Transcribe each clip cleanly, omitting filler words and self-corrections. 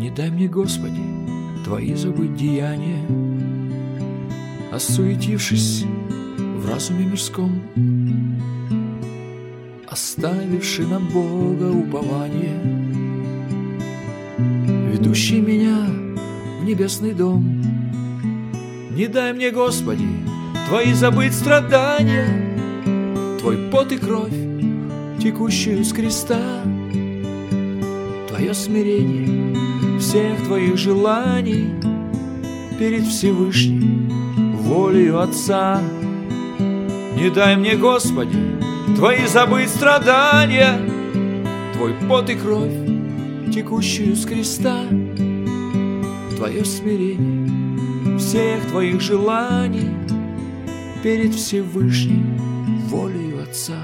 Не дай мне, Господи, Твои забыть деяния, осуетившись в разуме мирском, оставивши на Бога упование, ведущий меня в небесный дом. Не дай мне, Господи, Твои забыть страдания, Твой пот и кровь, текущую с креста, Твое смирение всех Твоих желаний перед Всевышним волею Отца. Не дай мне, Господи, Твои забыть страдания, Твой пот и кровь, текущую с креста, Твое смирение всех Твоих желаний перед Всевышним волею Отца.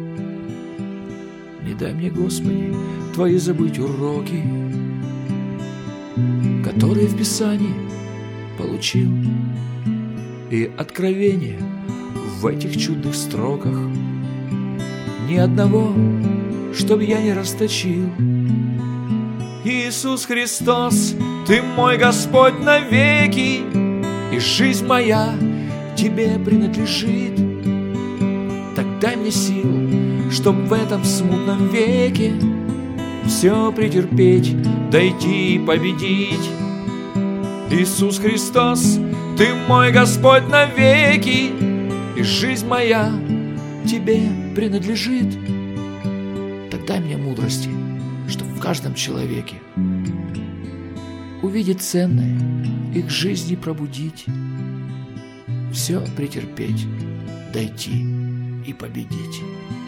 Не дай мне, Господи, Твои забыть уроки, которые в Писании получил, и откровение в этих чудных строках, ни одного, чтоб я не расточил. Иисус Христос, Ты мой Господь навеки, и жизнь моя Тебе принадлежит. Так дай мне сил, чтоб в этом смутном веке все претерпеть, дойти и победить. Иисус Христос, Ты мой Господь навеки, и жизнь моя Тебе принадлежит. Так дай мне мудрости, чтоб в каждом человеке увидеть ценное и к жизни пробудить, все претерпеть, дойти и победить.